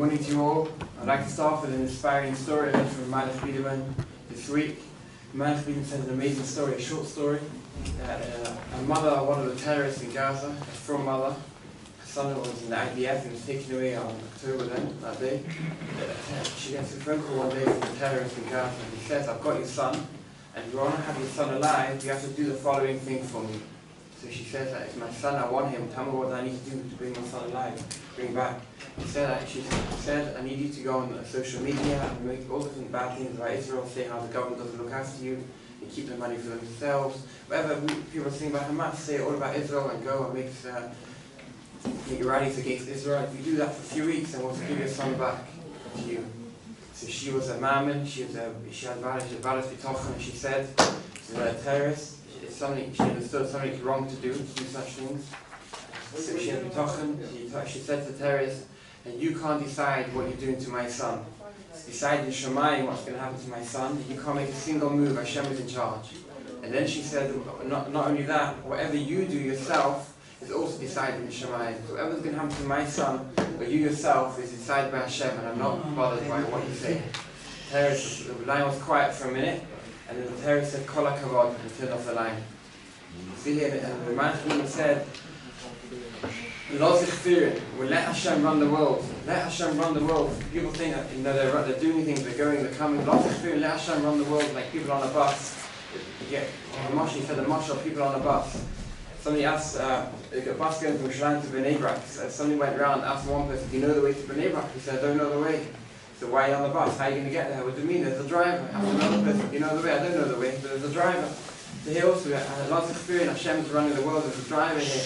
morning to you all. I'd like to start with an inspiring story from Malach Biederman this week. Malach Biederman says an amazing story, a short story. A mother, one of the terrorists in Gaza, a from mother, her son was in the IDF and was taken away on October then, that day. She gets a phone call one day from the terrorist in Gaza and he says, I've got your son, and if you want to have your son alive, you have to do the following thing for me. So she says that it's my son, I want him, tell me what I need to do to bring my son alive, bring back. She said, I need you to go on social media and make all different bad things about Israel, say how the government doesn't look after you, they keep the money for themselves. Whatever people are saying about Hamas, say all about Israel and go and make rallies against Israel. If you do that for a few weeks, then we'll give your son back to you. So she was a mammon, she had Balas Bitochen, and she said, she's a terrorist. She understood something wrong to do such things. So she had Bitochen, she said to the terrorist, and you can't decide what you're doing to my son. Decide in Shemayim what's going to happen to my son. You can't make a single move, Hashem is in charge. And then she said, not only that, whatever you do yourself is also decided in Shemayim. So whatever's going to happen to my son, or you yourself, is decided by Hashem, and I'm not bothered by what you say. The line was quiet for a minute, and then the terrorist said, Kol HaKavod, and turned off the line. See here, and the man said, Lo Zichfirin, we let Hashem run the world. Let Hashem run the world. People think that they're doing things, they're going, they're coming. Lo Zichfirin, let Hashem run the world, like people on a bus. He said the marshal, people on a bus. Somebody asked, a bus going from Yerushalayim to Bnei Brak. Somebody went around and asked one person, do you know the way to Bnei Brak? He said, I don't know the way. So why are you on the bus? How are you going to get there? What do you mean? There's a driver. Ask another person, do you know the way? I don't know the way, but there's a driver. So here also, Lo Zichfirin, Hashem is running the world, there's a driver here.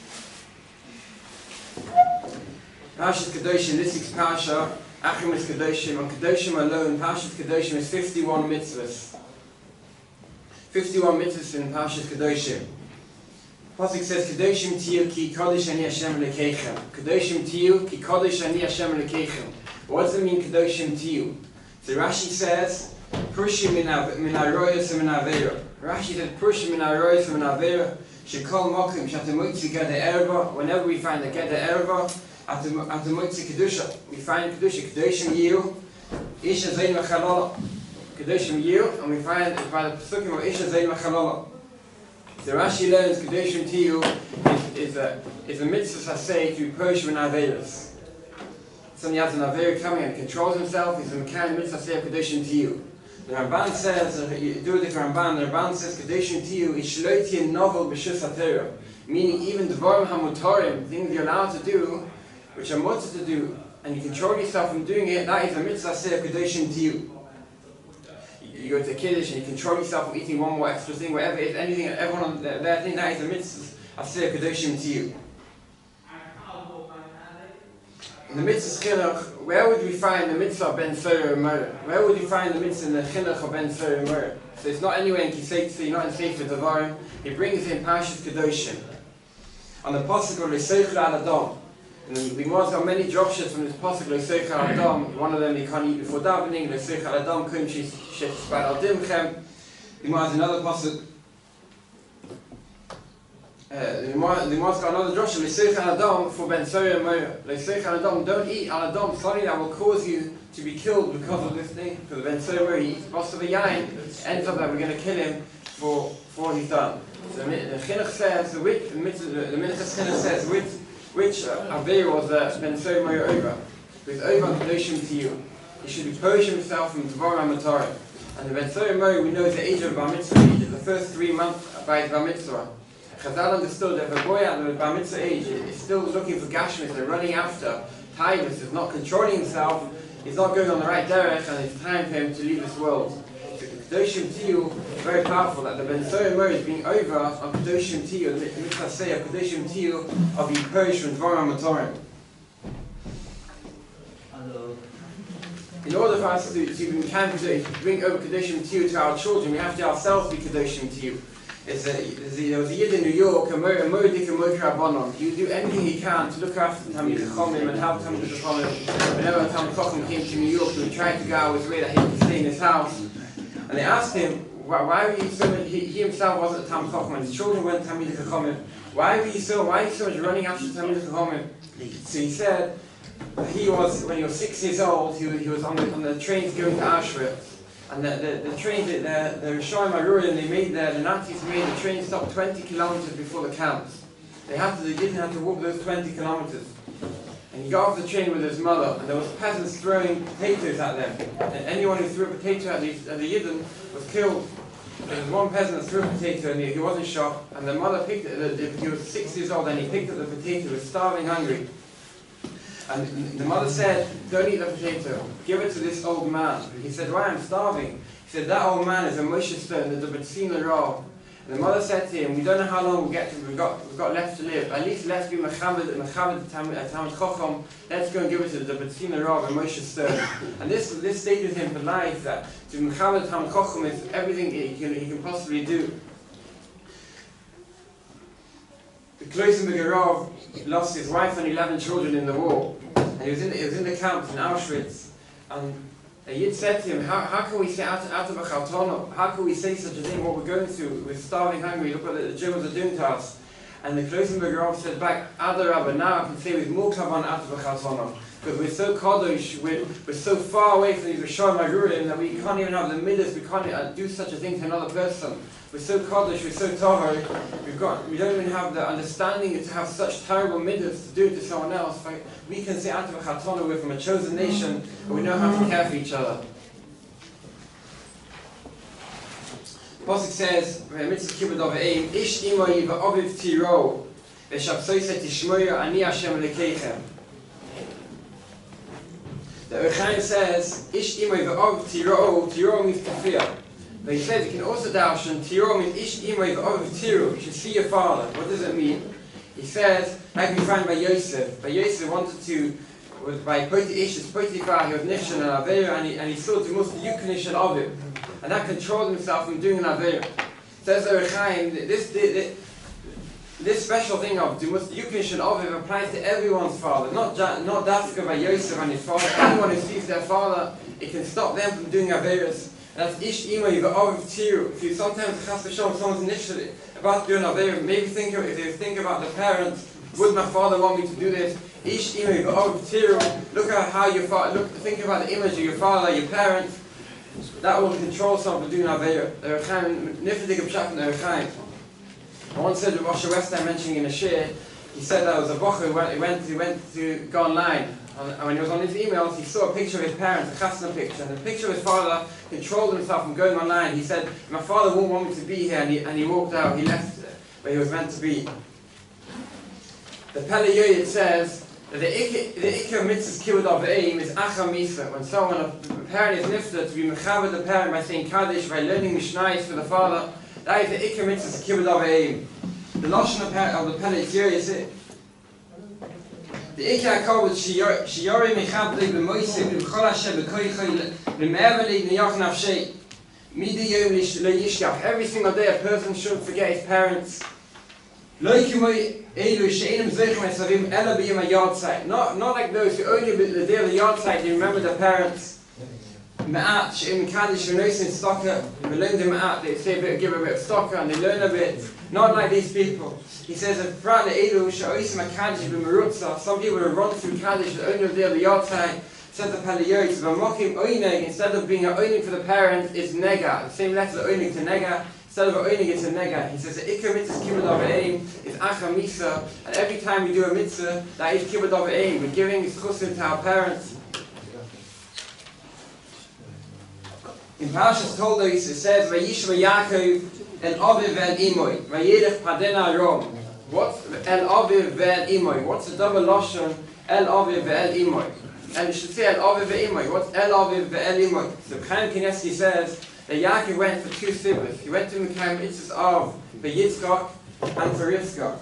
Parshas Kedoshim, this week's Parsha, Achim is Kedoshim. On Kedoshim alone, Parshas Kedoshim is 51 mitzvahs. 51 mitzvahs in Parshas Kedoshim. Pasuk says, Kedoshim tiyu ki kodesh ani Hashem lekeichem. Kedoshim tiyu ki kodesh ani Hashem lekeichem. What does it mean, Kedoshim tiyu? So Rashi says, Prushim min haroyos min avera. Rashi said, Prushim min haroyos min avera. Shekol mokim shatamotzi geder erva. Whenever we find a geder erva, atamotzi kedusha, we find kedusha. Kedoshim yiyu, isha zein v'chalala. Kedoshim yiyu, and we find by the pesukim of isha zein v'chalala. So Rashi learns Kedoshim tiyu is a mitzvah saseh to be purged from averos. Somebody has an avera coming and controls himself. He's a mekan mitzvah saseh of Kedoshim tiyu. The Ramban says, you do it the Ramban says, Kedoshim tiyu is shloiti novel b'shus haTorah, meaning even dvarim hamutarim, things you're allowed to do, which are mutter to do, and you control yourself from doing it, that is a mitzvah say of Kedoshim tiyu. You go to Kiddush and you control yourself from eating one more extra thing, whatever it is, anything, everyone on there, I think that is a mitzvah say of Kedoshim tiyu. In the mitzvah chinuch, where would we find the mitzvah of Ben Sora and Murr? Where would you find the mitzvah in the chinuch of Ben Sora and Murr? So it's not anywhere in Kiseitzi, not in Sefer Devarim. He brings in Parshas Kedoshim. On the pasuk of L'Seichel al Adam. And the Gemara's got many droshes from this pasuk L'Seichel al Adam. One of them you can't eat before davening. L'Seichel al Adam kum shechspad al dimchem. The Gemara has another pasuk. The Gemara's got another drosha, L'Seichel al Adam for Ben Sora and Murr. L'Seichel al Adam, don't eat al Adam, something that will cause you to be killed because of this thing. For the Ben Sora and Murr, he eats most of the yain, ends up that we're going to kill him for what he's done. So the Chinuch says, the Minchas Chinuch says, which Avera was Ben Sora and Murr over? With over on Kedoshim tiyu. He should be purging himself from Dvarim HaMatarim. And the Ben Sora and Murr, we know is the age of Bar Mitzvah, the first 3 months by his Bar Mitzvah. Chazal understood that if a boy at the Bar Mitzvah age is still looking for Gashmis and running after Taivus, is not controlling himself, he's not going on the right direction, and it's time for him to leave this world. So Kedoshim tiyu is very powerful, that the Ben Sora and Murr is being over on Kedoshim tiyu, the mitzvah say of Kedoshim tiyu of being purged from Dvarim HaMatarim. In order for us to bring over Kedoshim tiyu to our children, we have to ourselves be Kedoshim tiyu. There was a Yid in New York, a Moedik and Moedik Rabbanon. He would do anything he can to look after Talmid Chachomim and help Talmid Chachomim. Whenever Talmid Chacham came to New York, he would try to go out his way that he could stay in his house. And they asked him, why were you so much, he himself wasn't a Talmid Chacham, and his children weren't Talmid Chachomim. Why are you so much running after Talmid Chachomim? So he said, when he was 6 years old, he was on the trains going to Auschwitz. And the train, the Rishonim Arurim, the Nazis made the train stop 20 kilometers before the camps. They didn't have to walk those 20 kilometers. And he got off the train with his mother, and there was peasants throwing potatoes at them. And anyone who threw a potato at the Yidden was killed. There was one peasant that threw a potato and he wasn't shot, and the mother picked it, he was 6 years old, and he picked up the potato, he was starving, hungry. And the mother said, don't eat the potato, give it to this old man. He said, why, I'm starving. He said, that old man is a Moshe Stone, the Betzina Rav. And the mother said to him, we don't know how long we've got left to live. At least let's be Mechaved Talmid Chacham, let's go and give it to the Betzina Rav and Moshe Stone. And this stated him for life, that to Mechaved Talmid Chacham is everything he can possibly do. The Kloisenberger Rav lost his wife and 11 children in the war, and he was in the camps in Auschwitz. And a Yid said to him, how can we say out of a Chaltono? How can we say such a thing? What we're going through, we're starving, hungry. Look what the Germans are doing to us. And the Kloisenberger Rav said back, Adarabba, now I can say with more kavan out of a Chaltono, because we're so kadosh, we're so far away from these Rishonim Arurim that we can't even have the midas, we can't do such a thing to another person. We're so kaddish, we're so tahor, we don't even have the understanding to have such terrible midas to do it to someone else. Like, we can say out of a chatona, we're from a chosen nation, and we know how to care for each other. Pasuk says, Mitzvah Kibbud Avim, Ish imoi va'aviv tiro, v'shabsoyse tishmoya ani Hashem lekeichem. The Urchaim says, Ish imoi va'aviv tiro means kafir. But he says you can also darshan tiro means ish imay v'aviv tiru. You should see your father. What does it mean? He says, like we find by Yosef. By Yosef wanted to, by Potiphar, he was nishon an aveir, and he saw the most yuknish an aviv, and that controlled himself from doing an aveir. Says the Rechaim, this special thing of the most yuknish an aviv applies to everyone's father, not Dafka by Yosef and his father. Anyone who sees their father, it can stop them from doing aveiros. That's ish imay v'aviv tiru. If you sometimes chas v'shalom, someone's initially about doing aveir, maybe if you think about the parents, would my father want me to do this? Ish imay v'aviv tiru. Look at how your father. Think about the image of your father, your parents. That will control someone from doing aveir. The Rechaim, nifedig pshat from the Rechaim. I once said with Moshe Westheim mentioning in a shir, he said that was a bocher who went to go online. And when he was on his emails, he saw a picture of his parents, a chasna picture, and the picture of his father controlled himself from going online. He said, my father won't want me to be here, and he walked out, he left where he was meant to be. The Pele Yoyed says that the Ikka of Mitzvah's Kibbud Avim is Acha Misa, when a parent is nifta to be mechaber the parent by saying Kaddish, by learning Mishnayos for the father, that is the Ikka of Mitzvah's Kibbud Avim. The Lashon of the Pele Yoyed is it. The Ikka called Shiyori Mechabli b'Moisei b'Chol Hashem b'Koychoi b'Me'eveli b'Yach Nafshei Midi Yom L'Yishkach. Every single day a person should forget his parents. Lo Kimoi Elu She'enim Zeichem Esavim Ela B'Yom HaYartzeit. Not like those who only the day of the Yartzeit they remember their parents. Ma'at She'im Kaddish V'Noisin Stocker V'Learn the Ma'at. They say give a bit of stocker and they learn a bit. Not like these people. He says that some people will run through Kaddish the only day of the Yartzeit. Says the Pele Yoyed, instead of being an oinig for the parent, it's nega. The same letter oinig to nega. Instead of an oinig, it's a nega. He says the Ikka mitzvah Kibbud Avim is Acha Misa, and every time we do a mitzvah, that is Kibbud Avim. We're giving chusim to our parents. In Parashas Toldos it says Vayishma Yaakov El Aviv Ve'el Imoy Vayelech Padena Rom. What's El Aviv Ve'el Imoy? What's the double lashon El Aviv Ve'el Imoy? And you should say El Aviv Ve'imoy. What's El Aviv Ve'el Imoy? So Chaim Kanievsky says that Yaakov went for two siblings. He went to Mekayim Mitzvahs of for Yitzchak and for Rivka,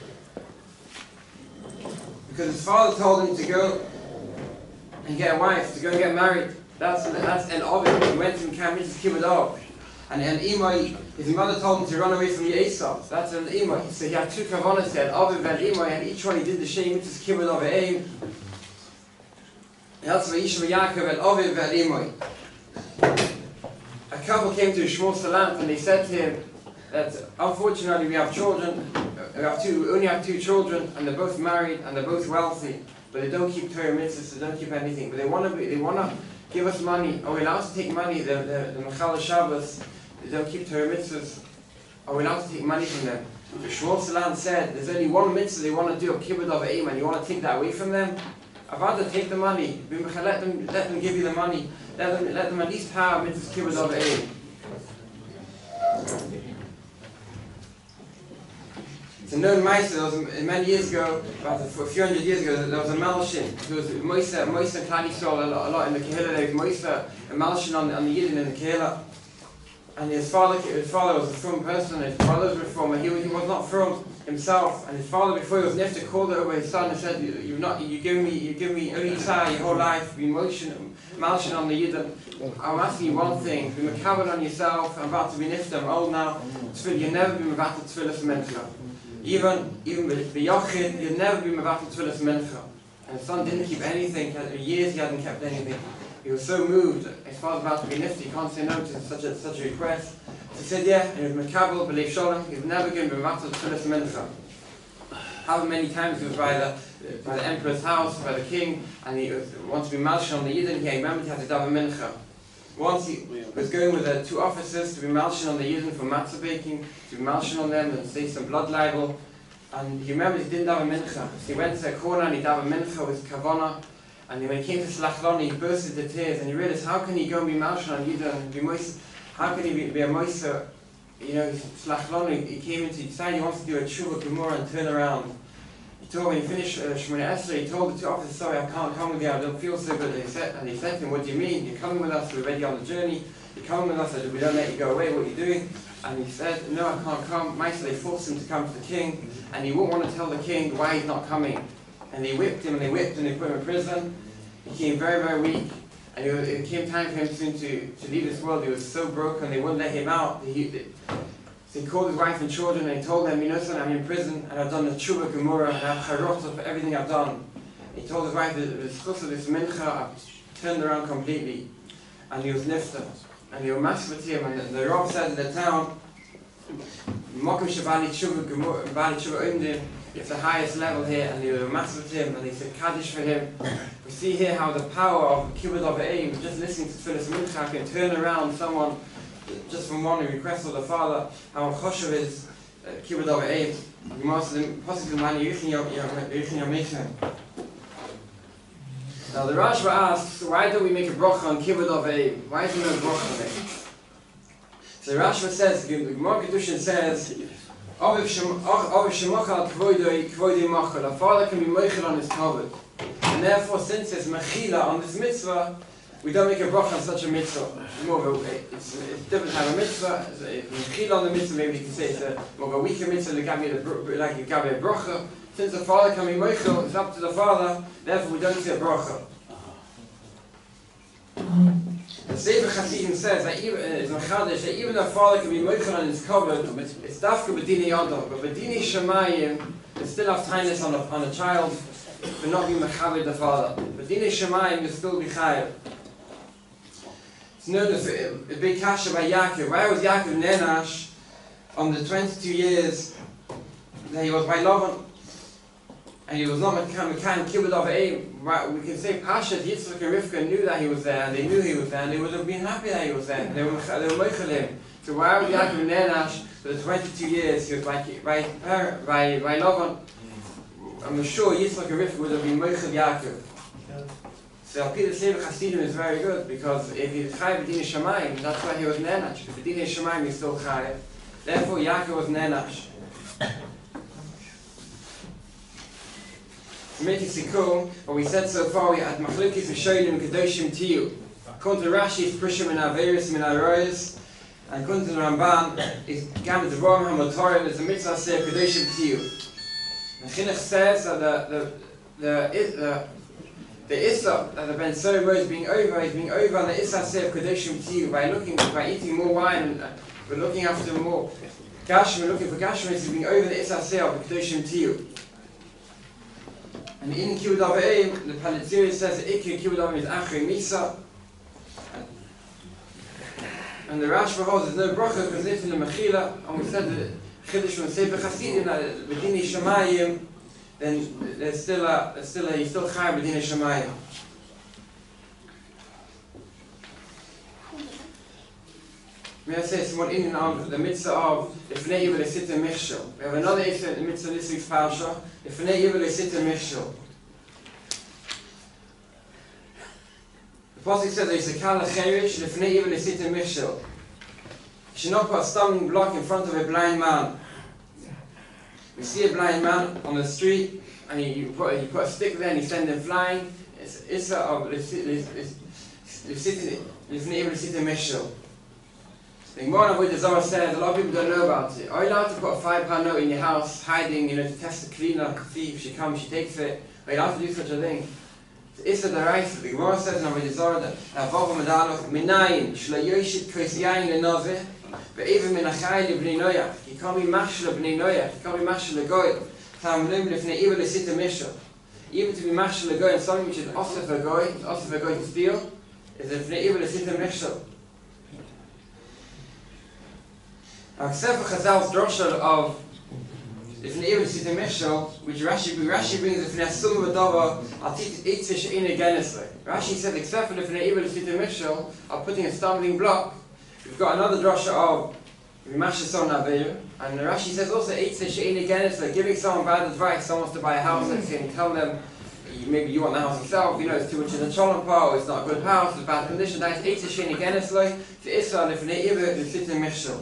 because his father told him to go and get a wife, to go and get married. That's El Aviv. He went to Mekayim Mitzvahs Kibbud Av. And El Imoy, his mother told him to run away from Yesod. That's El Imoy. So he had two kavanas there, El Aviv and Imoy, and each one he did the same Mitzvahs Kibbud Av Eim. That's Vayishma Yaakov El Aviv and Imoy. A couple came to Shmuel Salant and they said to him that unfortunately we have children, we only have two children, and they're both married and they're both wealthy. but they don't keep Torah mitzvahs, they don't keep anything. But they want to give us money. Are we allowed to take money? The Mechal Shabbos, they don't keep Torah mitzvahs. Are we allowed to take money from them? The Shmuel Salant said, there's only one mitzvah they want to do, a kibbud of aim, and you want to take that away from them? I'd rather take the money. Let them give you the money. Let them at least have mitzvahs kibbud of aim. It's a known ma'aser. Many years ago, about a few hundred years ago, there was a Malshin. There was Moisa and Klal Yisrael a lot in the Kehillah. There was Moisa and Malshin on the Yidden in the Kehillah. And his father was a frum person, his brothers were frum, and he was not frum himself. And his father, before he was nifter, called over his son and said, "You give me only Yisai your whole life. Be Malshin on the Yidden. I'm asking you one thing. Be mekabel on yourself. I'm about to be nifter. I'm old now. You'll never be mevatel tefillas mincha. Even the Yochid, you'll never be mevatel tefillas mincha." And his son didn't keep anything. For years he hadn't kept anything. He was so moved. His father's about to be nifty. He can't say no to such a request. So he said, yeah, and he was mekabel, believe shalom. He was never going to be mevatel tefillas mincha. However many times he was by the emperor's house, by the king, and he wanted to be malshin on the Yidden. He remembered he had to daven mincha. Once he was going with the two officers to be malshin on the Yidden for matzah baking, to be malshin on them and say some blood libel. And he remembered he didn't daven mincha. So he went to a corner and he daven mincha with kavanah. And when he came to Slachloni, he burst into tears and he realized, how can he go and be malshin on Yidden and be moisa? How can he be a moisa? Slachloni, he decided he wants to do a tshuva gemura and turn around. When he finished Shemoneh Esrei, he told the two officers, sorry, I can't come with you, I don't feel so good. And he said to him, what do you mean? You're coming with us, we're ready on the journey. You're coming with us, we don't let you go away, what are you doing? And he said, no, I can't come. Ma'aser, they forced him to come to the king, and he wouldn't want to tell the king why he's not coming. And they whipped him, and they put him in prison. He became very, very weak. And it came time for him soon to leave this world. He was so broken, they wouldn't let him out. So he called his wife and children and he told them, son, I'm in prison and I've done the tshuva gemura and I have charota for everything I've done. He told his wife, the schus of this mincha, I've turned around completely. And he was nifter. And he was massive him, and the Rav said in the town, Mokum Shabali tshuva gemura, Bali tshuva umdim, it's the highest level here, and he was massive him, and he said Kaddish for him. We see here how the power of kibbud of aim, just listening to tefillas mincha, can turn around someone just from one request of the father, how choshev is kibbud of aim. You must possibly mani yichin yomichin. Now the Rashba asks, why do we make a bracha on kibbud of aim? Why is there no bracha on it? So the Rashba says, the Gemara Kedushin says, Aviv shemochal kvoidoi mochel. A father can be mochel on his kavod. And therefore, since it's mechila on this mitzvah, we don't make a bracha on such a mitzvah. It's a different type of mitzvah. Mechila on the mitzvah, maybe you can say it's more of a weaker mitzvah, like a gabi bracha. Since the father can be mochel, it's up to the father, therefore we don't say a bracha. The Sefer Chasidim says that even a father can be mochel on his kavod. It's dafka b'dinei yadov, but b'dinei shemayim, it's still have kindness on a child for not being mechaber the father. B'dinei shemayim is still be chayav. It's known as a big kasha by Yaakov. Why was Yaakov nenash on the 22 years that he was by Lavan? And he was not Mekan kibbud of aim. We can say Pashat, Yitzchak and Rivka knew that he was there, and they knew he was there, and they would have been happy that he was there. They were mochel him. So why was Yaakov nenash for the 22 years he was by Lavan? I'm sure Yitzchak and Rivka would have been mochel Yaakov. So Peter Sefer Chasidim is very good, because if he's chayav b'dinei shemayim, that's why he was nenash. Because b'dinei shemayim he's still chayav. Therefore Yaakov was nenash. To make a sikkum, what we said so far, we had machlokes v'sholim kedoshim tiyu. According to Rashi, it's prishim min averis min aroyos, and according to the Ramban, it's gamet devarim hamotorim. There's a mitzvah say kedoshim tiyu. The Chinuch says that the Issa that the Ben Solo is being over on the Issa say kedoshim tiyu by eating more wine. We're looking after more gashim. We're looking for gashim. It's being over the Issa say of kedoshim tiyu. And in kibbud of aim, the Palitziri says that Ikir kibbud of aim is Achri Misa. And the Rashba holds there's no bracha because it's in the Mechila. And we said that Chiddush from Sefer Chasidim, that B'dinei Shemayim, then there's still you still chai b'dinei Shemayim. May I say someone in on the mitzvah of Lifnei Yivel Sitem Michshel. We have another issue in the mitzvah this week's parsha. Lifnei Yivel Sitem Michshel. The pasuk says there is a kala cherish Lifnei Yivel Sitem Michshel. You should not put a stumbling block in front of a blind man. You see a blind man on the street, and you put a stick there and you send him flying. It's Issa of Lifnei Yivel Sitem Michshel. The Gemara with the Zohar says, a lot of people don't know about it. Are you allowed to put a £5 note in your house, hiding, to test the cleaner, to see if she comes, she takes it? Are you allowed to do such a thing? So Issa the Raisa, the Gemara says in the Zohar that Avava Madaloch, Minayin, Shla Yoshit Kos Yayin Lenove, Be'eva Min Achai Lebnei Noyach, Ki can't be Mashal Lebnei Noyach, Ki can't be Mashal Legoy, Tam Lim Lefnei Iva Lesita Mishal. Even to be Mashal Legoy and something which is Osef Legoy to steal, is Lefnei Iva Lesita Mishal. Except for Chazal's drosha of Lifnei Yivel Sitem Michshel, which Rashi brings Lifnei Asum V'Dava Atit Eitze She'ina Genesle. Rashi said, except for Lifnei Yivel Sitem Michshel, of putting a stumbling block, we've got another drosha of Rimashason Aveir, and Rashi says also Eitze She'ina Genesle, giving someone bad advice. Someone wants to buy a house and tell them, maybe you want the house yourself, it's too much in the cholompa, it's not a good house, it's bad condition. That is Eitze She'ina Genesle, to Issa Lifnei Yivel Sitem Michshel.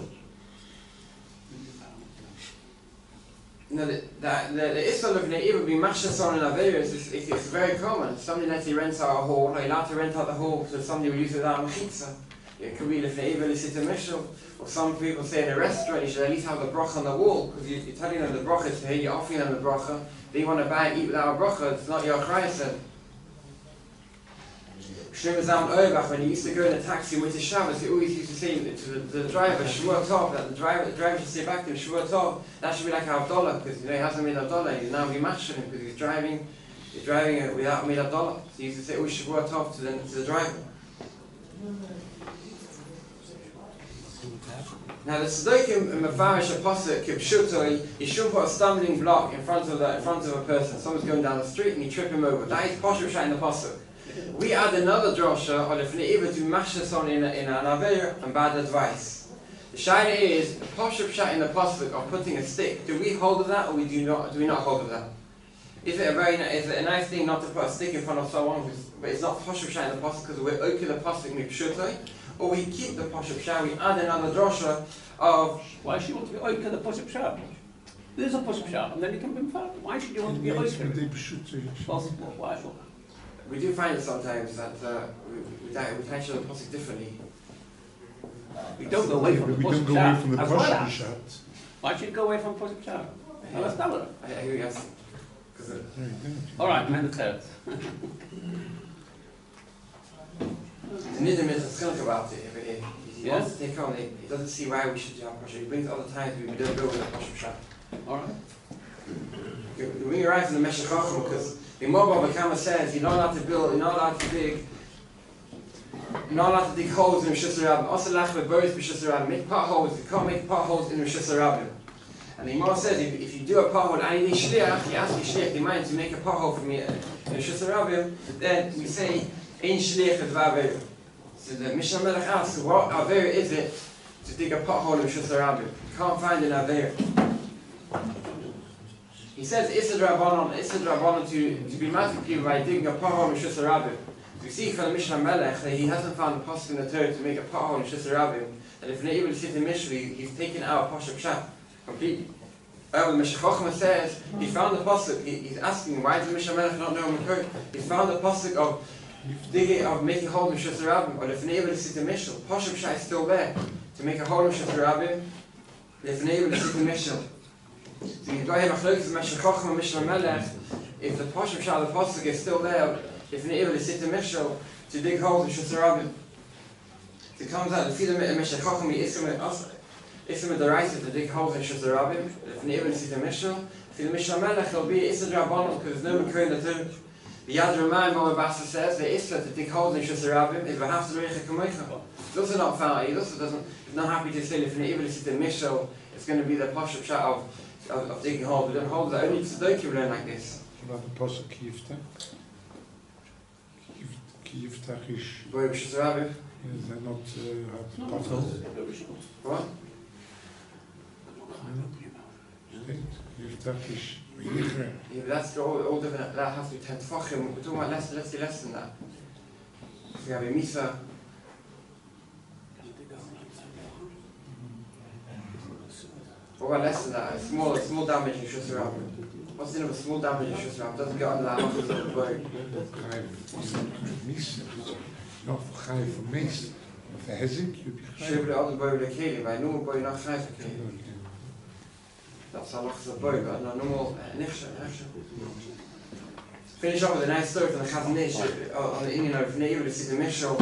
The Issa of Lifnei Yivel being Mashason and Averis it's very common. Somebody lets you rent out a hall, or you're allowed to rent out the hall so somebody will use it without a mechitza. It could be Lifnei Yivel Sitem Michshel. Or some people say in a restaurant you should at least have the bracha on the wall, because you're telling them the bracha is here, you're offering them the bracha. They want to buy and eat without a bracha, it's not your Chayesen. Shlomo Zalman Auerbach, when he used to go in a taxi with his Shabbos, he always used to say to the driver, Shavua Tov, that the driver should say back to him, Shavua Tov, that should be like Havdalah, because he hasn't made Havdalah, he's now be mashing him, because he's driving without made Havdalah. So he used to say always Shavua Tov to the driver. Now the Tzaddikim in Mefarish Apostle Kipshutoi, you shouldn't put a stumbling block in front of a person. Someone's going down the street and you trip him over. That is Poshup Shai in the Apostle. We add another drosha on Lifnei Yivel to Mashason in an Aveir and bad advice. The Shaila is the Poshup Shai in the Apostle of putting a stick. Do we hold of that or do we not hold of that? Is it a nice thing not to put a stick in front of someone, but it's not Poshup Shai in the Apostle because we're okay the Apostle Mipshutoi? Or we keep the Poshup Shai, we add another drosha of... Why should you want to be oika the Poshup Shai? There's a Poshup Shai, and then you can be fat. Why should you want to be oika? Why? We do find it sometimes that we touch the Poshup differently. We don't go away from the Poshup Shai. Why should you go away from Poshup Shai? Let's tell her. I hear you asking. All right, man, the third. The Niddim is a skunk about it over here. He wants to take on it. He doesn't see why we should do our Poshup. He brings other times we don't go with the Poshup Shai. All right. We arrive in the Meshech Chacham because the Mobile Bakama says you're not allowed to build, you're not allowed to dig holes in Rishus Harabim. Also, lachve boris Rishus Harabim. Make potholes. You can't make potholes in Rishus Harabim. And the Gemara says if you do a pothole, and you shliach, you ask the shliach the mind to make a pothole for me in Rishus Harabim, then we say ein shliach advaver. So the Mishnah Melech asks, what aver is it to dig a pothole in Rishus Harabim? You can't find an aver. He says Issa Drabanon to be matzah by digging a pothole in Rishus Harabim. We see from the Mishnah Melech that he hasn't found a pasuk in the Torah to make a pothole in Rishus Harabim, and if Lifnei Yivel Sitem Michshel, he's taken out Poshup Shai completely. The Meshech Chochmah says he found the pasuk. He's asking why does Mishnah Melech not know in the Torah? He found the pasuk of making a hole in Rishus Harabim, or Lifnei Yivel Sitem Michshel. Poshup Shai is still there to make a hole in Rishus Harabim. Lifnei Yivel Sitem Michshel. So you go ahead and focus on Meshech Chochmah and Mishnah Melech. If the Poshup Shai, the pasuk is still there, Lifnei Yivel Sitem Michshel to dig holes in Rishus Harabim. So it comes out the feed of Meshech Chochmah Isma Daraisa to dig holes in Rishus Harabim. Lifnei Yivel Sitem Michshel. For the Mishnah Melech, it'll be Issa Drabanon because there's no Makor in the Torah. The Yad Ramayim Baba Basa says the Issa to dig holes in Rishus Harabim is V'hafta L'reicha Kamoicha. It's also not found. He also is not happy to say Lifnei Yivel Sitem Michshel. It's going to be the Poshup Shai of of digging holes. We don't hold that. Only Tzedokim learn like this. What about the Pasuk Kiyiftach? Kiyiftach is... Boy, B'Shus Rabbi. Is that not potholes? What? Kiyiftach is... Yeah, but that's all different. That has to be 10 tefachim. We're talking about less than that. We have a Misa. What about less than that? Small damage in Shus Rabbi. What's the name of small damage in Shus Rabbi? Doesn't go under the arms of the boy. No, ga je voor meest. Of hezik, je Should be the other boy with a kelim. By normal boy, not chayv a kelim. That's how much the boy, but no normal nifsha. Finish off with a nice story from the Chazon Ish on the Indian of Neighbor to see the Mishal.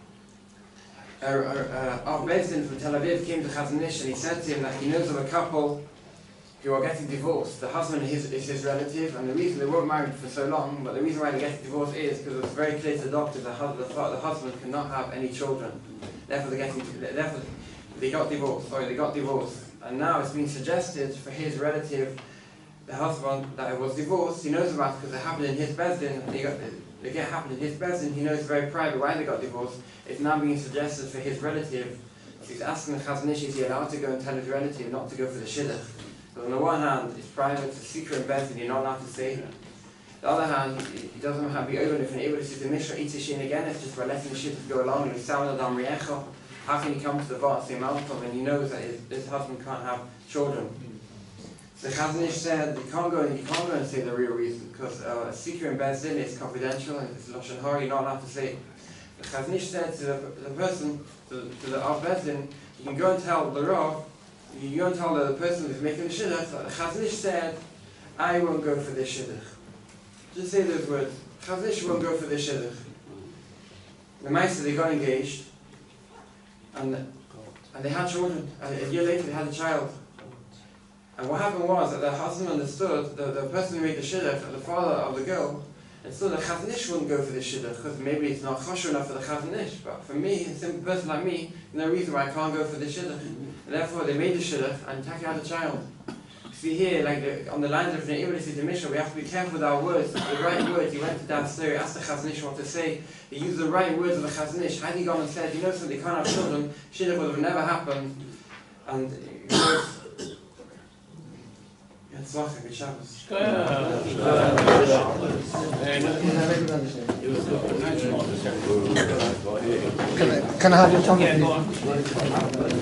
Our Bezdin from Tel Aviv came to Chazon Ish and he said to him that he knows of a couple who are getting divorced. The husband is his relative, and the reason they weren't married for so long, but the reason why they're getting divorced is because it's very clear to the doctor that the husband cannot have any children. Therefore, they got divorced. And now it's been suggested for his relative, the husband that was divorced, he knows about it because it happened in his Bezdin. They get happened in his Bezdin. He knows very private why they got divorced. It's now being suggested for his relative. So he's asking the Chazon Ish, is he allowed to go and tell his relative not to go for the shidduch? So on the one hand, it's private, it's a secret in Bezdin, you're not allowed to say. On the other hand, he doesn't have to be open if an able to see the Mishra eats a shin again. It's just by letting the shidduch go along. And he's how can he come to the Vat Sim Alpha when he knows that his husband can't have children? So the Chazon Ish said you can't go and say the real reason because a secret in Bezdin is confidential and it's Lashon Hara, you're not allowed to say. The Chazon Ish said to the person, to the Av Bezdin, you can go and tell the Rav, you can go and tell the person who's making the shidduch that the Chazon Ish said, I won't go for this shidduch. Just say those words. Chazon Ish won't go for this shidduch. The Maisa, they got engaged. And they had children. And a year later, they had a child. And what happened was that the husband understood, the person who made the shidduch, the father of the girl, understood that Chazon Ish wouldn't go for this shidduch because maybe it's not chosher enough for the Chazon Ish. But for me, a simple person like me, there's no reason why I can't go for this shidduch. And therefore, they made the shidduch and Taki had a child. See here, like on the lines of the Ibn Sidi Mishnah, we have to be careful with our words, the right words. He went to that story, asked the Chazon Ish what to say. He used the right words of the Chazon Ish. Had he gone and said, you know something, they can't have children, shidduch would have never happened. And you know, Tzlachah, good Shabbos. Can I have your tongue?